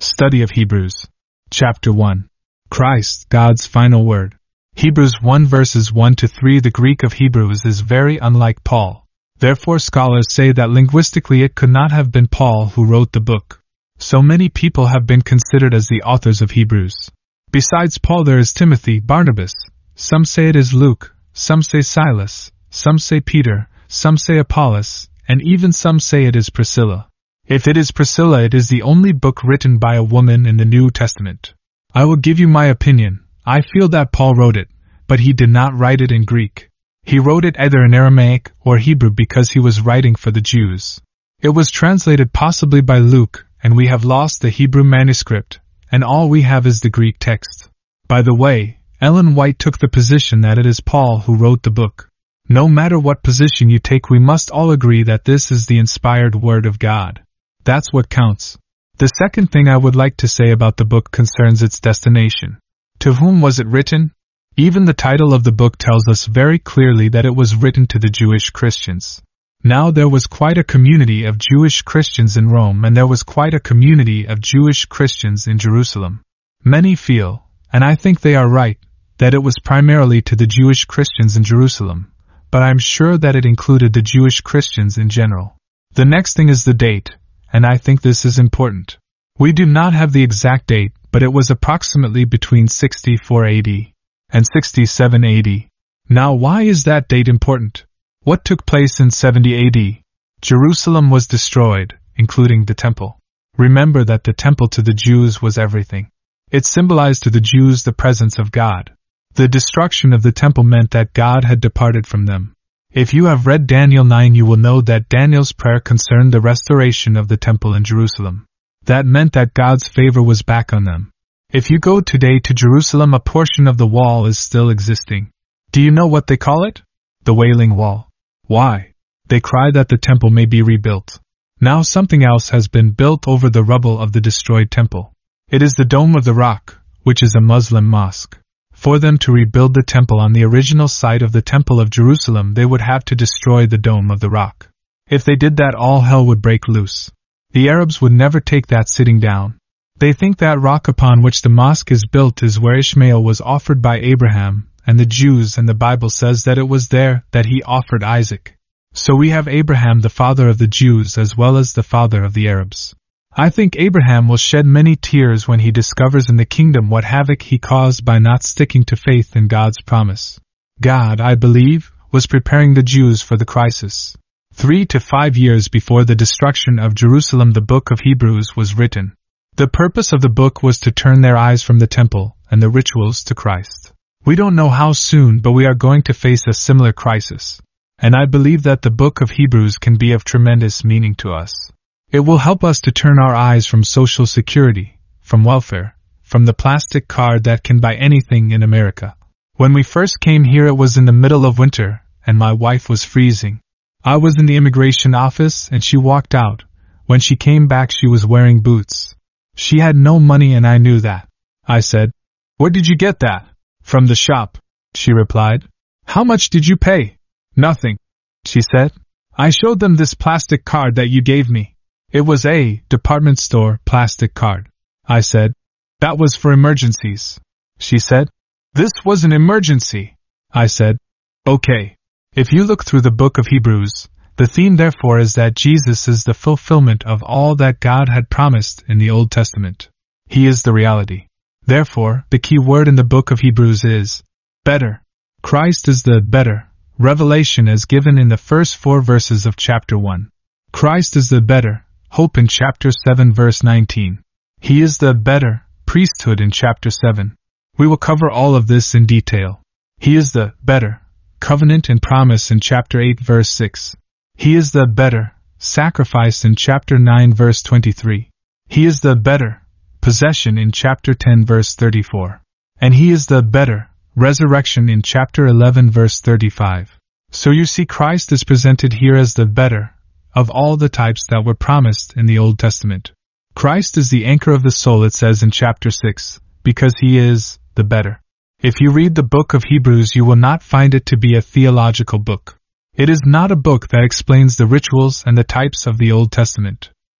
Study of Hebrews. Chapter 1. Christ, God's final word. Hebrews 1 verses 1 to 3. The Greek of Hebrews is very unlike Paul. Therefore scholars say that linguistically it could not have been Paul who wrote the book. So many people have been considered as the authors of Hebrews. Besides Paul there is Timothy, Barnabas. Some say it is Luke, some say Silas, some say Peter, some say Apollos, and even some say it is Priscilla. If it is Priscilla, it is the only book written by a woman in the New Testament. I will give you my opinion. I feel that Paul wrote it, but he did not write it in Greek. He wrote it either in Aramaic or Hebrew because he was writing for the Jews. It was translated possibly by Luke, and we have lost the Hebrew manuscript, and all we have is the Greek text. By the way, Ellen White took the position that it is Paul who wrote the book. No matter what position you take, we must all agree that this is the inspired word of God. That's what counts. The second thing I would like to say about the book concerns its destination. To whom was it written? Even the title of the book tells us very clearly that it was written to the Jewish Christians. Now there was quite a community of Jewish Christians in Rome, and there was quite a community of Jewish Christians in Jerusalem. Many feel, and I think they are right, that it was primarily to the Jewish Christians in Jerusalem, but I am sure that it included the Jewish Christians in general. The next thing is the date, and I think this is important. We do not have the exact date, but it was approximately between 64 AD and 67 AD. Now why is that date important? What took place in 70 AD? Jerusalem was destroyed, including the temple. Remember that the temple to the Jews was everything. It symbolized to the Jews the presence of God. The destruction of the temple meant that God had departed from them. If you have read Daniel 9, you will know that Daniel's prayer concerned the restoration of the temple in Jerusalem. That meant that God's favor was back on them. If you go today to Jerusalem, a portion of the wall is still existing. Do you know what they call it? The Wailing Wall. Why? They cry that the temple may be rebuilt. Now something else has been built over the rubble of the destroyed temple. It is the Dome of the Rock, which is a Muslim mosque. For them to rebuild the temple on the original site of the Temple of Jerusalem, they would have to destroy the Dome of the Rock. If they did that, all hell would break loose. The Arabs would never take that sitting down. They think that rock upon which the mosque is built is where Ishmael was offered by Abraham, and the Jews, and the Bible says that it was there that he offered Isaac. So we have Abraham, the father of the Jews as well as the father of the Arabs. I think Abraham will shed many tears when he discovers in the kingdom what havoc he caused by not sticking to faith in God's promise. God, I believe, was preparing the Jews for the crisis. 3 to 5 years before the destruction of Jerusalem, the book of Hebrews was written. The purpose of the book was to turn their eyes from the temple and the rituals to Christ. We don't know how soon, but we are going to face a similar crisis. And I believe that the book of Hebrews can be of tremendous meaning to us. It will help us to turn our eyes from Social Security, from welfare, from the plastic card that can buy anything in America. When we first came here, it was in the middle of winter, and my wife was freezing. I was in the immigration office, and she walked out. When she came back, she was wearing boots. She had no money, and I knew that. I said, "Where did you get that?" "From the shop," she replied. "How much did you pay?" "Nothing," she said. "I showed them this plastic card that you gave me. It was a department store plastic card." I said, "That was for emergencies." She said, "This was an emergency." I said, "Okay." If you look through the book of Hebrews, the theme therefore is that Jesus is the fulfillment of all that God had promised in the Old Testament. He is the reality. Therefore, the key word in the book of Hebrews is better. Christ is the better revelation as given in the first 4 verses of chapter 1. Christ is the better hope in chapter 7 verse 19. He is the better priesthood in chapter 7. We will cover all of this in detail. He is the better covenant and promise in chapter 8 verse 6. He is the better sacrifice in chapter 9 verse 23. He is the better possession in chapter 10 verse 34. And he is the better resurrection in chapter 11 verse 35. So you see, Christ is presented here as the better of all the types that were promised in the Old Testament. Christ is the anchor of the soul, it says in chapter 6, because he is the better. If you read the book of Hebrews, you will not find it to be a theological book. It is not a book that explains the rituals and the types of the Old Testament.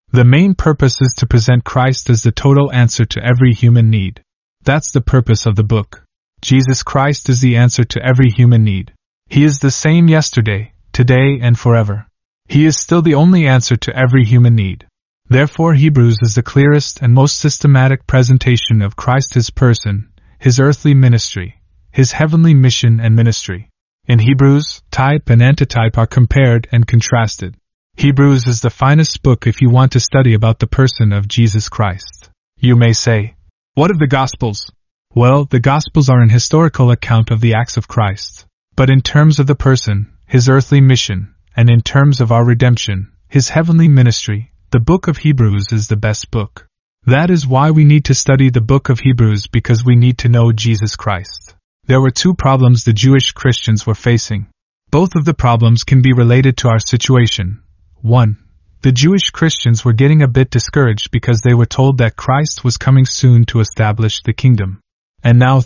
The main purpose is to present Christ as the total answer to every human need. That's the purpose of the book. Jesus Christ is the answer to every human need. He is the same yesterday, today, and forever. He is still the only answer to every human need. Therefore, Hebrews is the clearest and most systematic presentation of Christ, his person, his earthly ministry, his heavenly mission and ministry. In Hebrews, type and antitype are compared and contrasted. Hebrews is the finest book if you want to study about the person of Jesus Christ. You may say, what of the Gospels? Well, the Gospels are an historical account of the acts of Christ. But in terms of the person, his earthly mission, and in terms of our redemption, his heavenly ministry, the book of Hebrews is the best book. That is why we need to study the book of Hebrews, because we need to know Jesus Christ. There were two problems the Jewish Christians were facing. Both of the problems can be related to our situation. 1. The Jewish Christians were getting a bit discouraged because they were told that Christ was coming soon to establish the kingdom. And now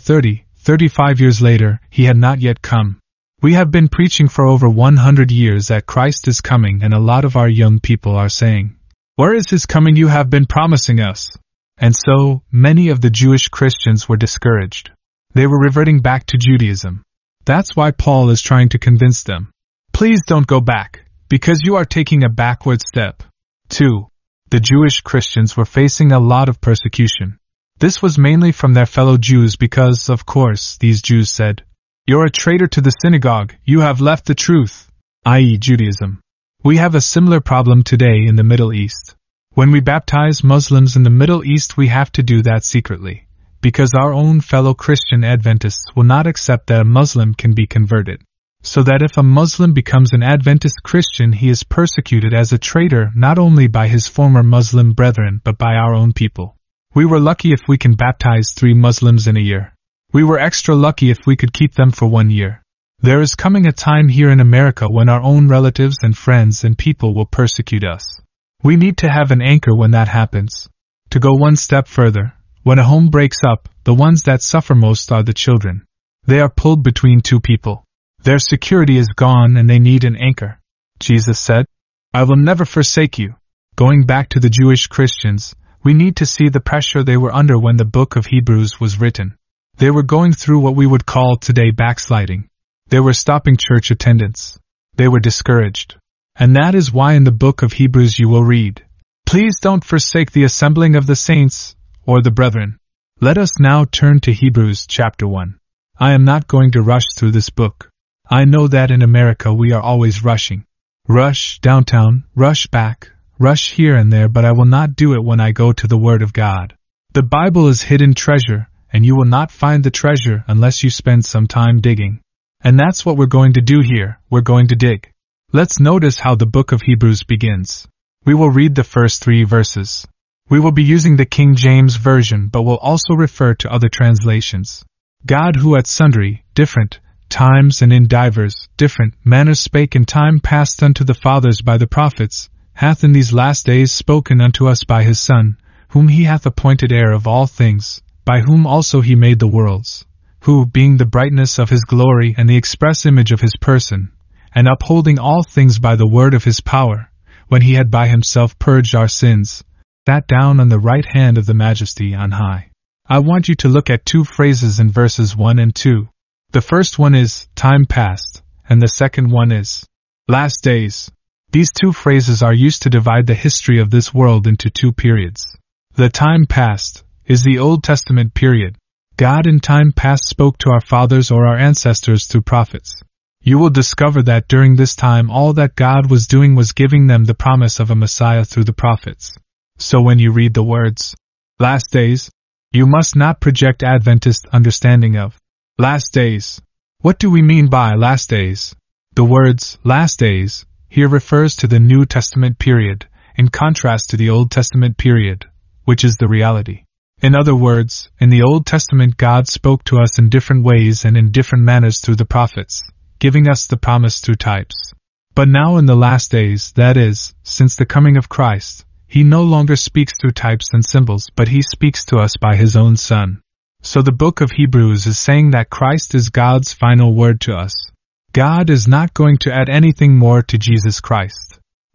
35 years later, he had not yet come. We have been preaching for over 100 years that Christ is coming, and a lot of our young people are saying, where is his coming you have been promising us? And so, many of the Jewish Christians were discouraged. They were reverting back to Judaism. That's why Paul is trying to convince them. Please don't go back, because you are taking a backward step. 2. The Jewish Christians were facing a lot of persecution. This was mainly from their fellow Jews because, of course, these Jews said, you're a traitor to the synagogue, you have left the truth, i.e. Judaism. We have a similar problem today in the Middle East. When we baptize Muslims in the Middle East, we have to do that secretly, because our own fellow Christian Adventists will not accept that a Muslim can be converted. So that if a Muslim becomes an Adventist Christian, he is persecuted as a traitor not only by his former Muslim brethren but by our own people. We were lucky if we can baptize 3 Muslims in a year. We were extra lucky if we could keep them for 1 year. There is coming a time here in America when our own relatives and friends and people will persecute us. We need to have an anchor when that happens. To go one step further, when a home breaks up, the ones that suffer most are the children. They are pulled between 2 people. Their security is gone and they need an anchor. Jesus said, I will never forsake you. Going back to the Jewish Christians, we need to see the pressure they were under when the book of Hebrews was written. They were going through what we would call today backsliding. They were stopping church attendance. They were discouraged. And that is why in the book of Hebrews you will read, please don't forsake the assembling of the saints, or the brethren. Let us now turn to Hebrews chapter 1. I am not going to rush through this book. I know that in America we are always rushing. Rush downtown, rush back, rush here and there, but I will not do it when I go to the Word of God. The Bible is hidden treasure, and you will not find the treasure unless you spend some time digging. And that's what we're going to do here, we're going to dig. Let's notice how the book of Hebrews begins. We will read the first 3 verses. We will be using the King James Version but will also refer to other translations. God, who at sundry, different, times and in divers, different, manners spake in time past unto the fathers by the prophets, hath in these last days spoken unto us by his Son, whom he hath appointed heir of all things, by whom also he made the worlds, who, being the brightness of his glory and the express image of his person, and upholding all things by the word of his power, when he had by himself purged our sins, sat down on the right hand of the Majesty on high. I want you to look at 2 phrases in verses 1 and 2. The first one is, time past, and the second one is, last days. These 2 phrases are used to divide the history of this world into 2 periods. The time past is the Old Testament period. God in time past spoke to our fathers or our ancestors through prophets. You will discover that during this time all that God was doing was giving them the promise of a Messiah through the prophets. So when you read the words, last days, you must not project Adventist understanding of last days. What do we mean by last days? The words last days here refers to the New Testament period, in contrast to the Old Testament period, which is the reality. In other words, in the Old Testament God spoke to us in different ways and in different manners through the prophets, giving us the promise through types. But now in the last days, that is, since the coming of Christ, he no longer speaks through types and symbols, but he speaks to us by his own Son. So the book of Hebrews is saying that Christ is God's final word to us. God is not going to add anything more to Jesus Christ.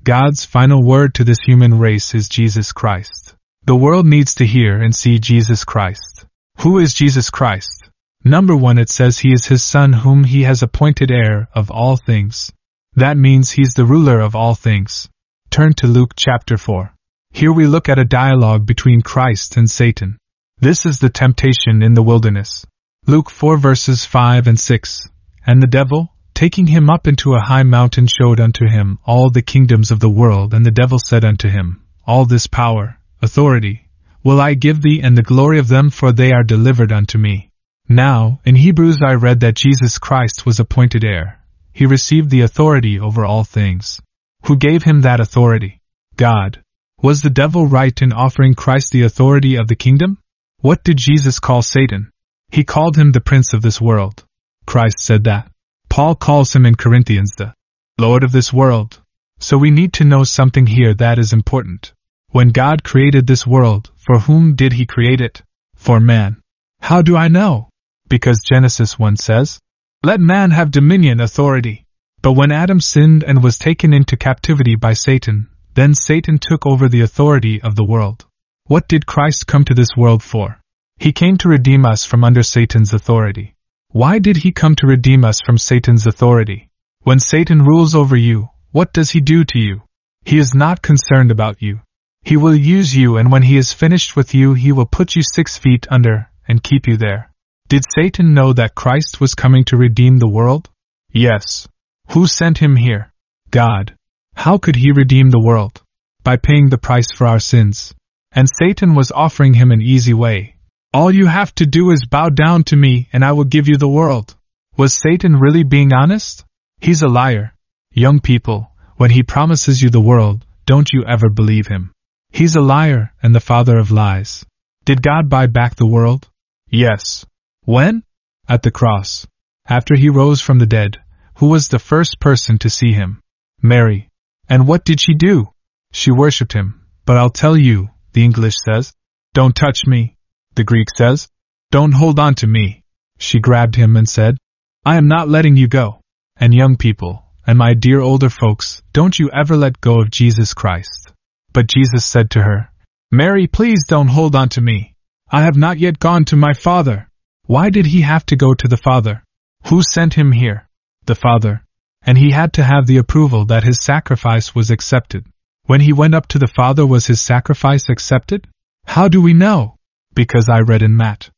God's final word to this human race is Jesus Christ. The world needs to hear and see Jesus Christ. Who is Jesus Christ? Number 1, it says he is his Son whom he has appointed heir of all things. That means he's the ruler of all things. Turn to Luke chapter 4. Here we look at a dialogue between Christ and Satan. This is the temptation in the wilderness. Luke 4 verses 5 and 6. And the devil, taking him up into a high mountain, showed unto him all the kingdoms of the world, and the devil said unto him, All this power, authority, will I give thee, and the glory of them, for they are delivered unto me. Now, in Hebrews I read that Jesus Christ was appointed heir. He received the authority over all things. Who gave him that authority? God. Was the devil right in offering Christ the authority of the kingdom? What did Jesus call Satan? He called him the prince of this world. Christ said that. Paul calls him in Corinthians the Lord of this world. So we need to know something here that is important. When God created this world, for whom did he create it? For man. How do I know? Because Genesis 1 says, Let man have dominion, authority. But when Adam sinned and was taken into captivity by Satan, then Satan took over the authority of the world. What did Christ come to this world for? He came to redeem us from under Satan's authority. Why did he come to redeem us from Satan's authority? When Satan rules over you, what does he do to you? He is not concerned about you. He will use you, and when he is finished with you, he will put you 6 feet under and keep you there. Did Satan know that Christ was coming to redeem the world? Yes. Who sent him here? God. How could he redeem the world? By paying the price for our sins. And Satan was offering him an easy way. All you have to do is bow down to me and I will give you the world. Was Satan really being honest? He's a liar. Young people, when he promises you the world, don't you ever believe him. He's a liar and the father of lies. Did God buy back the world? Yes. When? At the cross. After he rose from the dead. Who was the first person to see him? Mary. And what did she do? She worshipped him. But I'll tell you, the English says, don't touch me. The Greek says, don't hold on to me. She grabbed him and said, I am not letting you go. And young people, and my dear older folks, don't you ever let go of Jesus Christ. But Jesus said to her, Mary, please don't hold on to me. I have not yet gone to my Father. Why did he have to go to the Father? Who sent him here? The Father. And he had to have the approval that his sacrifice was accepted. When he went up to the Father, was his sacrifice accepted? How do we know? Because I read in Matt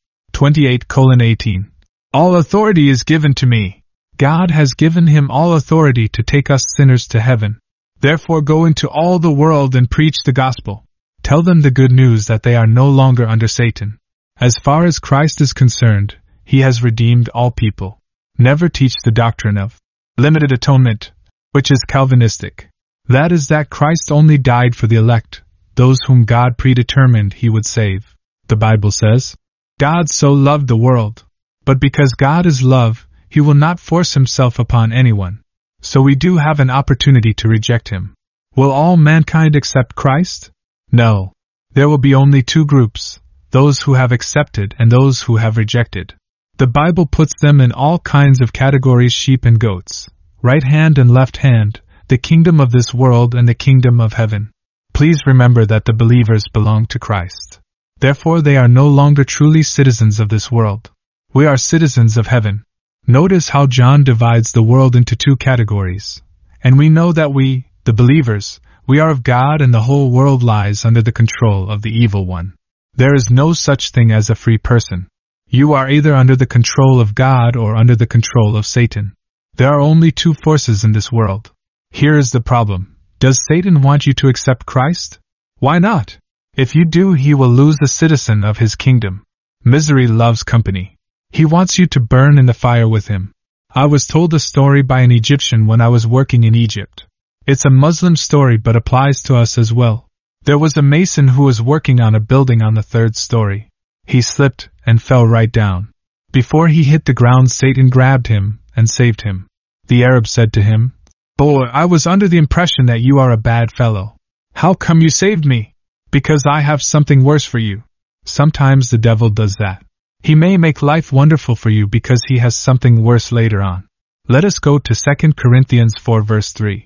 28:18. All authority is given to me. God has given him all authority to take us sinners to heaven. Therefore go into all the world and preach the gospel. Tell them the good news that they are no longer under Satan. As far as Christ is concerned, he has redeemed all people. Never teach the doctrine of limited atonement, which is Calvinistic. That is that Christ only died for the elect, those whom God predetermined he would save. The Bible says, God so loved the world. But because God is love, he will not force himself upon anyone. So we do have an opportunity to reject him. Will all mankind accept Christ? No. There will be only two groups, those who have accepted and those who have rejected. The Bible puts them in all kinds of categories: sheep and goats, right hand and left hand, the kingdom of this world and the kingdom of heaven. Please remember that the believers belong to Christ. Therefore they are no longer truly citizens of this world. We are citizens of heaven. Notice how John divides the world into two categories. And we know that we, the believers, we are of God, and the whole world lies under the control of the evil one. There is no such thing as a free person. You are either under the control of God or under the control of Satan. There are only two forces in this world. Here is the problem. Does Satan want you to accept Christ? Why not? If you do, he will lose the citizen of his kingdom. Misery loves company. He wants you to burn in the fire with him. I was told a story by an Egyptian when I was working in Egypt. It's a Muslim story but applies to us as well. There was a mason who was working on a building on the 3rd story. He slipped and fell right down. Before he hit the ground, Satan grabbed him and saved him. The Arab said to him, Boy, I was under the impression that you are a bad fellow. How come you saved me? Because I have something worse for you. Sometimes the devil does that. He may make life wonderful for you because he has something worse later on. Let us go to 2 Corinthians 4 verse 3.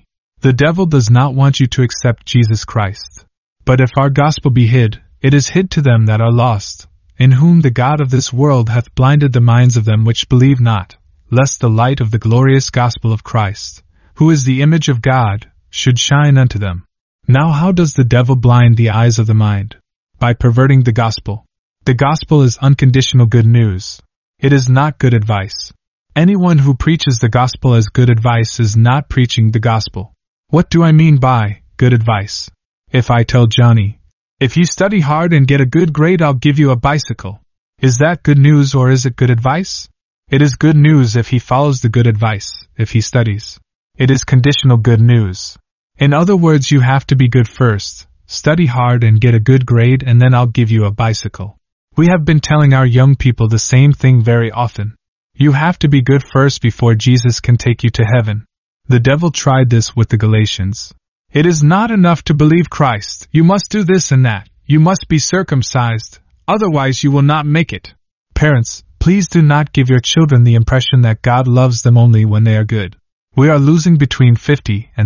The devil does not want you to accept Jesus Christ. But if our gospel be hid, it is hid to them that are lost, in whom the God of this world hath blinded the minds of them which believe not, lest the light of the glorious gospel of Christ, who is the image of God, should shine unto them. Now how does the devil blind the eyes of the mind? By perverting the gospel. The gospel is unconditional good news. It is not good advice. Anyone who preaches the gospel as good advice is not preaching the gospel. What do I mean by good advice? If I tell Johnny, if you study hard and get a good grade, I'll give you a bicycle. Is that good news or is it good advice? It is good news if he follows the good advice, if he studies. It is conditional good news. In other words, you have to be good first, study hard and get a good grade, and then I'll give you a bicycle. We have been telling our young people the same thing very often. You have to be good first before Jesus can take you to heaven. The devil tried this with the Galatians. It is not enough to believe Christ, you must do this and that, you must be circumcised, otherwise you will not make it. Parents, please do not give your children the impression that God loves them only when they are good. We are losing between 50 and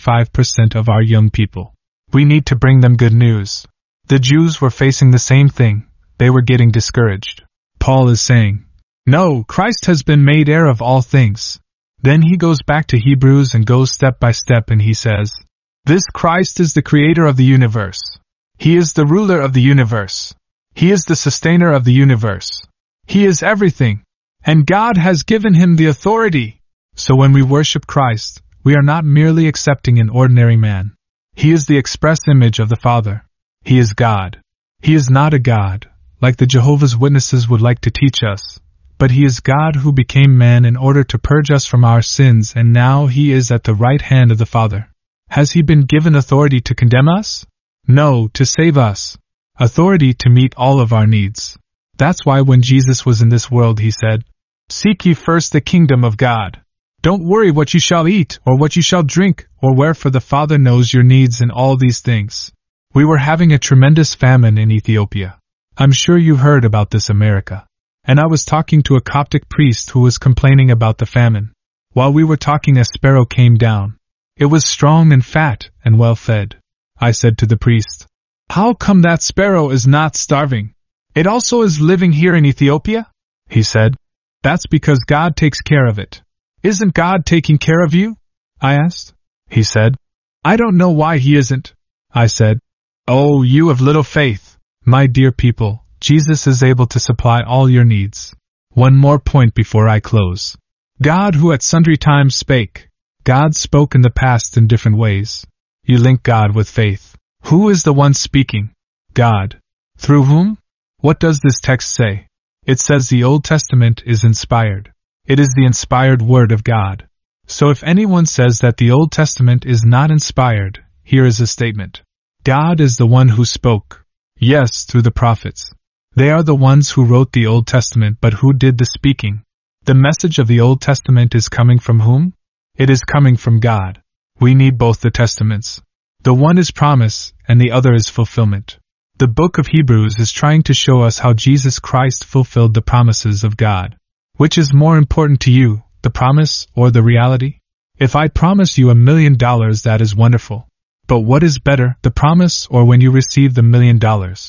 75% of our young people. We need to bring them good news. The Jews were facing the same thing, they were getting discouraged. Paul is saying, no, Christ has been made heir of all things. Then he goes back to Hebrews and goes step by step and he says, this Christ is the creator of the universe. He is the ruler of the universe. He is the sustainer of the universe. He is everything. And God has given him the authority. So when we worship Christ, we are not merely accepting an ordinary man. He is the express image of the Father. He is God. He is not a God, like the Jehovah's Witnesses would like to teach us, but he is God who became man in order to purge us from our sins, and now he is at the right hand of the Father. Has he been given authority to condemn us? No, to save us. Authority to meet all of our needs. That's why when Jesus was in this world he said, seek ye first the kingdom of God. Don't worry what you shall eat, or what you shall drink, or where, for the Father knows your needs in all these things. We were having a tremendous famine in Ethiopia. I'm sure you heard about this, America. And I was talking to a Coptic priest who was complaining about the famine. While we were talking, a sparrow came down. It was strong and fat and well fed. I said to the priest, how come that sparrow is not starving? It also is living here in Ethiopia? He said, that's because God takes care of it. Isn't God taking care of you? I asked. He said, I don't know why he isn't. I said, oh, you of little faith. My dear people, Jesus is able to supply all your needs. One more point before I close. God who at sundry times spake. God spoke in the past in different ways. You link God with faith. Who is the one speaking? God. Through whom? What does this text say? It says the Old Testament is inspired. It is the inspired Word of God. So if anyone says that the Old Testament is not inspired, here is a statement. God is the one who spoke. Yes, through the prophets. They are the ones who wrote the Old Testament, but who did the speaking? The message of the Old Testament is coming from whom? It is coming from God. We need both the testaments. The one is promise, and the other is fulfillment. The book of Hebrews is trying to show us how Jesus Christ fulfilled the promises of God. Which is more important to you, the promise or the reality? If I promise you $1 million, that is wonderful. But what is better, the promise or when you receive the $1 million?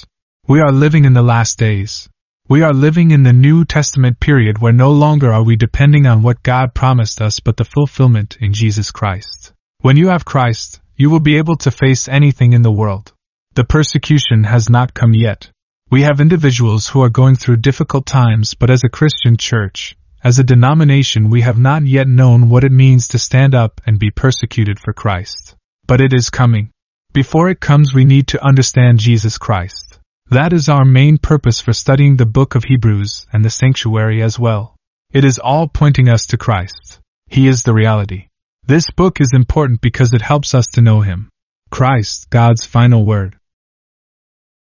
We are living in the last days. We are living in the New Testament period where no longer are we depending on what God promised us but the fulfillment in Jesus Christ. When you have Christ, you will be able to face anything in the world. The persecution has not come yet. We have individuals who are going through difficult times, but as a Christian church, as a denomination, we have not yet known what it means to stand up and be persecuted for Christ. But it is coming. Before it comes, we need to understand Jesus Christ. That is our main purpose for studying the book of Hebrews and the sanctuary as well. It is all pointing us to Christ. He is the reality. This book is important because it helps us to know Him. Christ, God's final word.